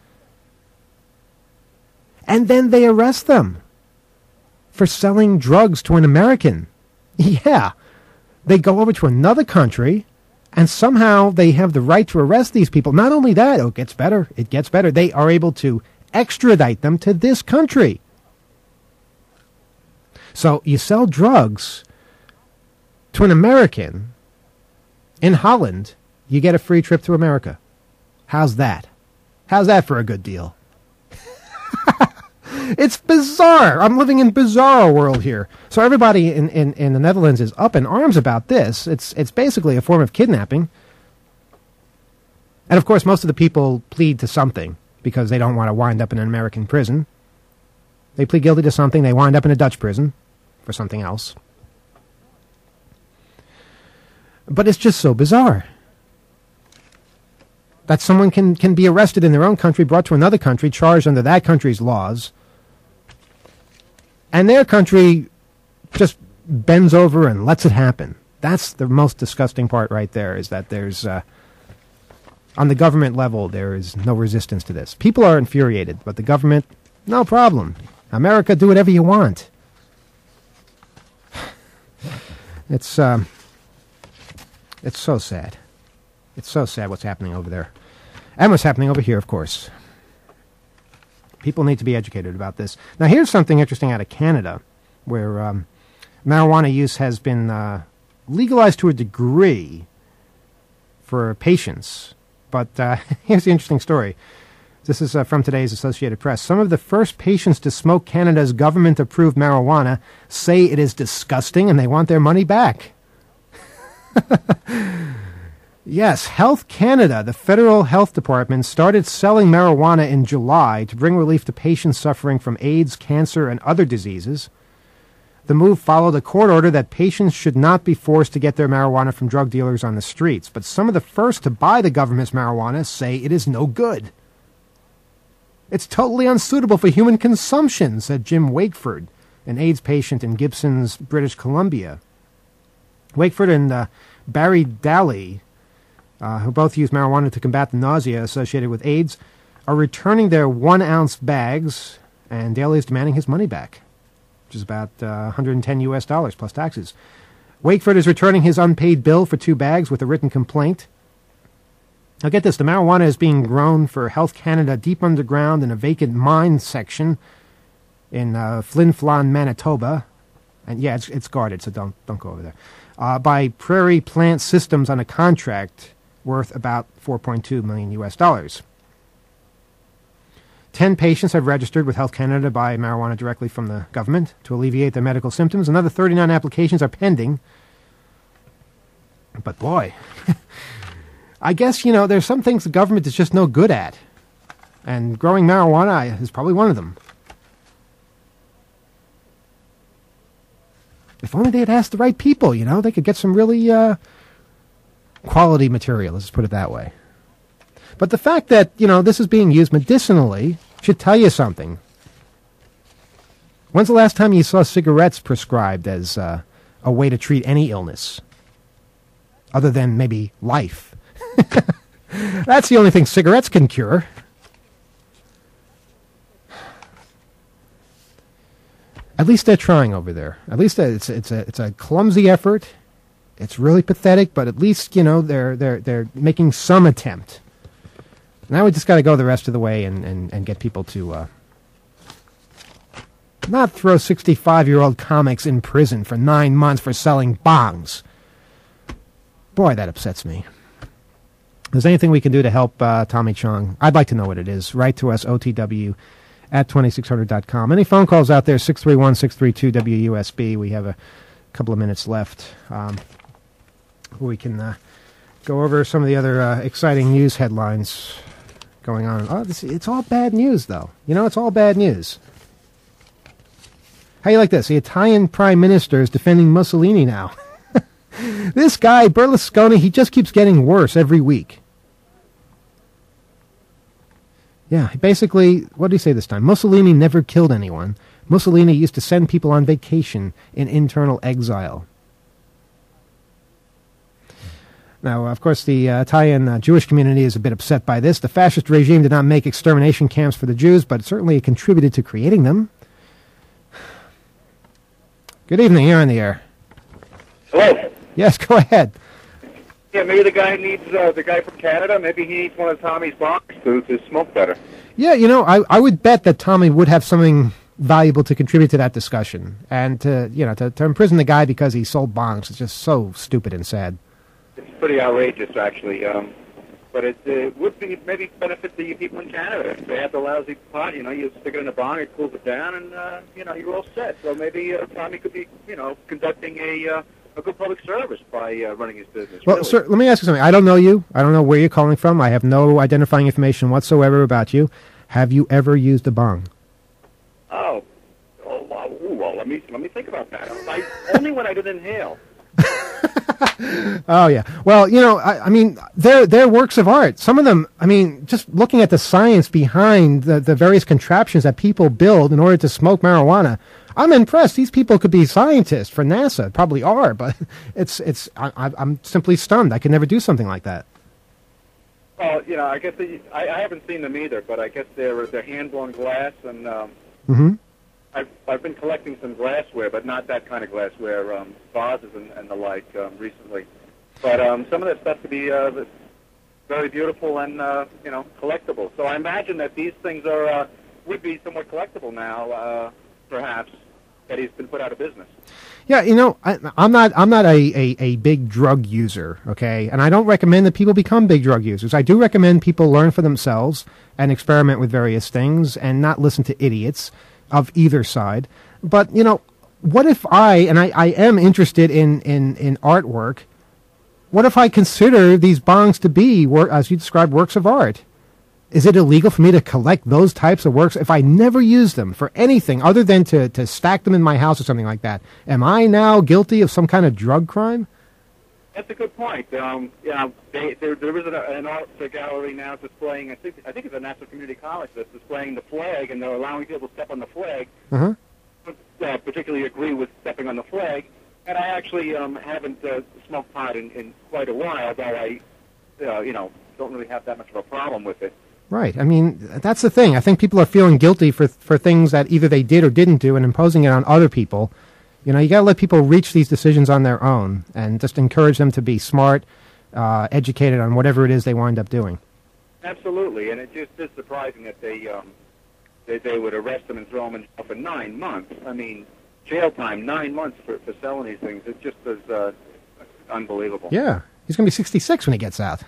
And then they arrest them for selling drugs to an American. Yeah. They go over to another country, and somehow they have the right to arrest these people. Not only that, it gets better. They are able to extradite them to this country. So you sell drugs to an American in Holland, you get a free trip to America. How's that? How's that for a good deal? It's bizarre. I'm living in bizarre world here. So everybody in the Netherlands is up in arms about this. It's basically a form of kidnapping. And of course, most of the people plead to something because they don't want to wind up in an American prison. They plead guilty to something. They wind up in a Dutch prison for something else. But it's just so bizarre that someone can be arrested in their own country, brought to another country, charged under that country's laws, and their country just bends over and lets it happen. That's the most disgusting part right there, is that there's, on the government level, there is no resistance to this. People are infuriated, but the government, no problem. America, do whatever you want. It's so sad. It's so sad what's happening over there. And what's happening over here, of course. People need to be educated about this. Now, here's something interesting out of Canada, where marijuana use has been legalized to a degree for patients. But here's the interesting story. This is from today's Associated Press. Some of the first patients to smoke Canada's government-approved marijuana say it is disgusting and they want their money back. Yes, Health Canada, the federal health department, started selling marijuana in July to bring relief to patients suffering from AIDS, cancer, and other diseases. The move followed a court order that patients should not be forced to get their marijuana from drug dealers on the streets. But some of the first to buy the government's marijuana say it is no good. It's totally unsuitable for human consumption, said Jim Wakeford, an AIDS patient in Gibsons, British Columbia. Wakeford and Barry Daly, who both use marijuana to combat the nausea associated with AIDS, are returning their 1-ounce bags, and Daly is demanding his money back, which is about $110 plus taxes. Wakeford is returning his unpaid bill for 2 bags with a written complaint. Now get this, the marijuana is being grown for Health Canada deep underground in a vacant mine section in Flin Flon, Manitoba. And yeah, it's guarded, so don't go over there. By Prairie Plant Systems on a contract worth about $4.2 million US. 10 patients have registered with Health Canada to buy marijuana directly from the government to alleviate their medical symptoms. Another 39 applications are pending. But boy, I guess, there's some things the government is just no good at. And growing marijuana is probably one of them. If only they had asked the right people, they could get some really quality material, let's put it that way. But the fact that, this is being used medicinally should tell you something. When's the last time you saw cigarettes prescribed as a way to treat any illness? Other than maybe life. That's the only thing cigarettes can cure. At least they're trying over there. At least it's a clumsy effort. It's really pathetic, but at least they're making some attempt. Now we just got to go the rest of the way and get people to not throw 65-year-old comics in prison for 9 months for selling bongs. Boy, that upsets me. If there's anything we can do to help Tommy Chong, I'd like to know what it is. Write to us, OTW@2600.com. Any phone calls out there, 631-632-WUSB. We have a couple of minutes left. We can go over some of the other exciting news headlines going on. Oh, it's all bad news, though. It's all bad news. How you like this? The Italian Prime Minister is defending Mussolini now. This guy, Berlusconi, he just keeps getting worse every week. Yeah, basically, what did he say this time? Mussolini never killed anyone. Mussolini used to send people on vacation in internal exile. Now, of course, the Italian Jewish community is a bit upset by this. The fascist regime did not make extermination camps for the Jews, but certainly it contributed to creating them. Good evening, you're on the air. Hello. Yes, go ahead. Yeah, maybe the guy needs, the guy from Canada, maybe he needs one of Tommy's bongs to smoke better. Yeah, I would bet that Tommy would have something valuable to contribute to that discussion. And to imprison the guy because he sold bongs is just so stupid and sad. It's pretty outrageous, actually. But it would be maybe benefit the people in Canada. If they have the lousy pot, you stick it in a bong, it cools it down, and you're all set. So maybe Tommy could be, conducting a good public service by running his business. Well, really. sir, let me ask you something. I don't know you. I don't know where you're calling from. I have no identifying information whatsoever about you. Have you ever used a bong? Well, let me think about that. Only when I did inhale. Oh, yeah. Well, I mean, they're works of art. Some of them, I mean, just looking at the science behind the various contraptions that people build in order to smoke marijuana, I'm impressed. These people could be scientists for NASA. Probably are, but I'm simply stunned. I could never do something like that. Well, I guess I haven't seen them either, but I guess they're hand-blown glass, and I've been collecting some glassware, but not that kind of glassware, vases and the like, recently. But some of that stuff could be very beautiful and collectible. So I imagine that these things would be somewhat collectible now, perhaps, that he's been put out of business. Yeah, I'm not a big drug user, okay? And I don't recommend that people become big drug users. I do recommend people learn for themselves and experiment with various things and not listen to idiots of either side. But, what if I am interested in artwork, what if I consider these bongs to be, as you described, works of art? Is it illegal for me to collect those types of works if I never use them for anything other than to stack them in my house or something like that? Am I now guilty of some kind of drug crime? That's a good point. There is an art gallery now displaying, I think it's a National Community College that's displaying the flag, and they're allowing people to step on the flag. Uh-huh. I particularly agree with stepping on the flag. And I actually haven't smoked pot in quite a while, though I, don't really have that much of a problem with it. Right. I mean, that's the thing. I think people are feeling guilty for things that either they did or didn't do and imposing it on other people. You got to let people reach these decisions on their own and just encourage them to be smart, educated on whatever it is they wind up doing. Absolutely. And it just is surprising that they would arrest them and throw them in jail for 9 months. I mean, jail time, 9 months for selling these things. It just is unbelievable. Yeah. He's going to be 66 when he gets out.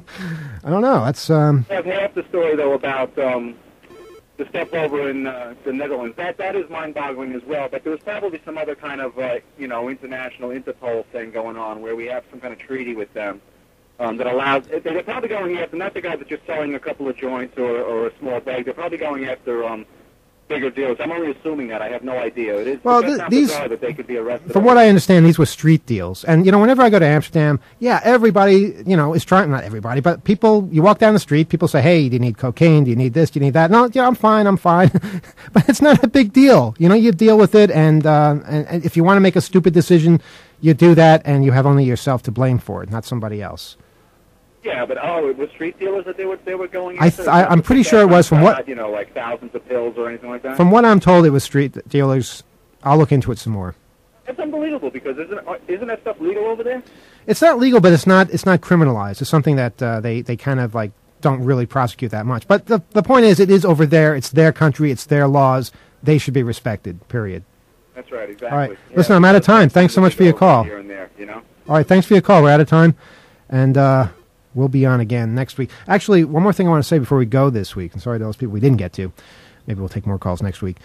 I don't know. That's I have half the story, though, about the stuff over in the Netherlands. That is mind-boggling as well. But there was probably some other kind of, international Interpol thing going on where we have some kind of treaty with them that allows... They're probably going after, not the guys that are just selling a couple of joints or a small bag. They're probably going after bigger deals. I'm only assuming that. I have no idea. It is these, that they could be arrested. From what I understand, these were street deals. And, whenever I go to Amsterdam, yeah, everybody, is trying, not everybody, but people, you walk down the street, people say, hey, do you need cocaine? Do you need this? Do you need that? No, yeah, I'm fine. But it's not a big deal. You deal with it, and if you want to make a stupid decision, you do that, and you have only yourself to blame for it, not somebody else. Yeah, but it was street dealers that they were going after? I'm pretty sure it was from what... like thousands of pills or anything like that? From what I'm told, it was street dealers. I'll look into it some more. That's unbelievable, because isn't that stuff legal over there? It's not legal, but it's not criminalized. It's something that they kind of like don't really prosecute that much. But the point is, it is over there. It's their country. It's their laws. They should be respected, period. That's right, exactly. All right. Yeah, listen, I'm out of time. Thanks so much for your call. Here and there, All right, thanks for your call. We're out of time. And we'll be on again next week. Actually, one more thing I want to say before we go this week. I'm sorry to those people we didn't get to. Maybe we'll take more calls next week.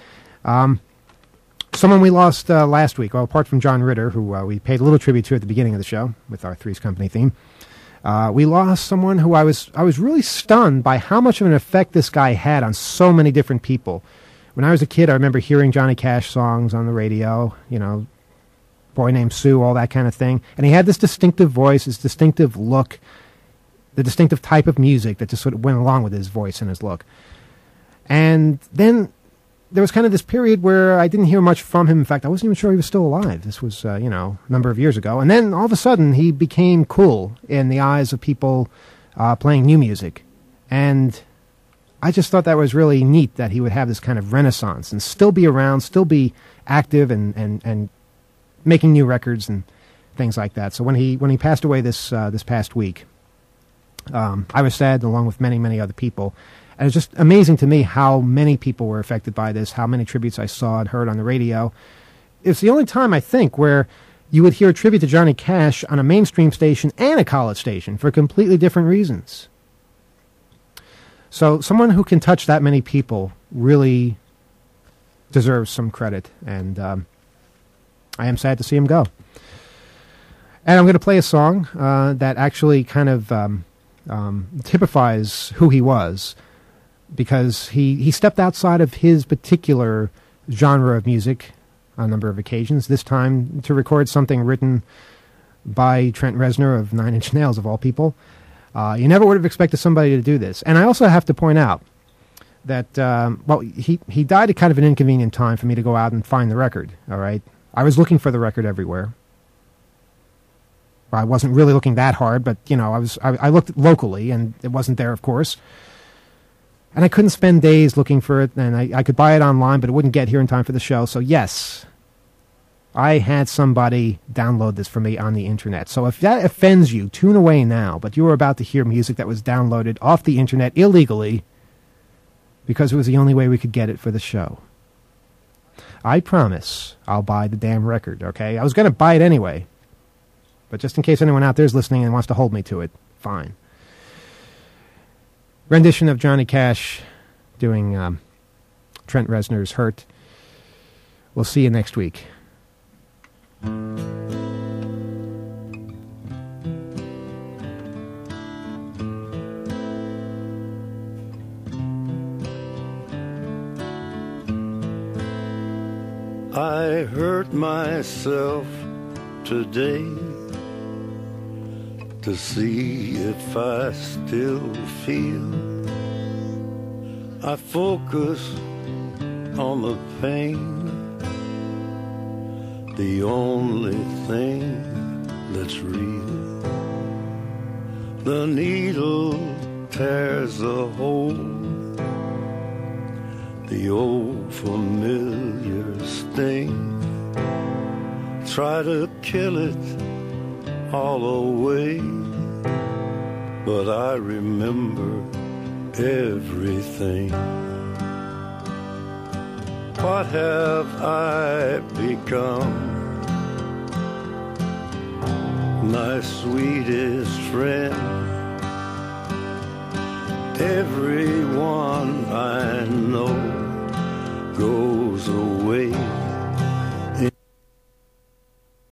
Someone we lost last week, apart from John Ritter, who we paid a little tribute to at the beginning of the show with our Three's Company theme. We lost someone who I was really stunned by how much of an effect this guy had on so many different people. When I was a kid, I remember hearing Johnny Cash songs on the radio, Boy Named Sue, all that kind of thing. And he had this distinctive voice, this distinctive look, the distinctive type of music that just sort of went along with his voice and his look. And then there was kind of this period where I didn't hear much from him. In fact, I wasn't even sure he was still alive. This was, a number of years ago. And then all of a sudden, he became cool in the eyes of people playing new music. And I just thought that was really neat that he would have this kind of renaissance and still be around, still be active and making new records and things like that. So when he passed away this past week, I was sad, along with many, many other people. And it's just amazing to me how many people were affected by this, how many tributes I saw and heard on the radio. It's the only time, I think, where you would hear a tribute to Johnny Cash on a mainstream station and a college station for completely different reasons. So someone who can touch that many people really deserves some credit, and I am sad to see him go. And I'm going to play a song that actually kind of typifies who he was, because he stepped outside of his particular genre of music on a number of occasions, this time to record something written by Trent Reznor of Nine Inch Nails, of all people. You never would have expected somebody to do this. And I also have to point out that, he died at kind of an inconvenient time for me to go out and find the record, all right? I was looking for the record everywhere. I wasn't really looking that hard, but, I looked locally, and it wasn't there, of course. And I couldn't spend days looking for it, and I could buy it online, but it wouldn't get here in time for the show. So, yes, I had somebody download this for me on the internet. So if that offends you, tune away now. But you were about to hear music that was downloaded off the internet illegally because it was the only way we could get it for the show. I promise I'll buy the damn record, okay? I was going to buy it anyway. But just in case anyone out there is listening and wants to hold me to it, fine. Rendition of Johnny Cash doing Trent Reznor's Hurt. We'll see you next week. I hurt myself today to see if I still feel. I focus on the pain, the only thing that's real. The needle tears a hole, the old familiar sting. Try to kill it all away, but I remember everything. What have I become? My sweetest friend. Everyone I know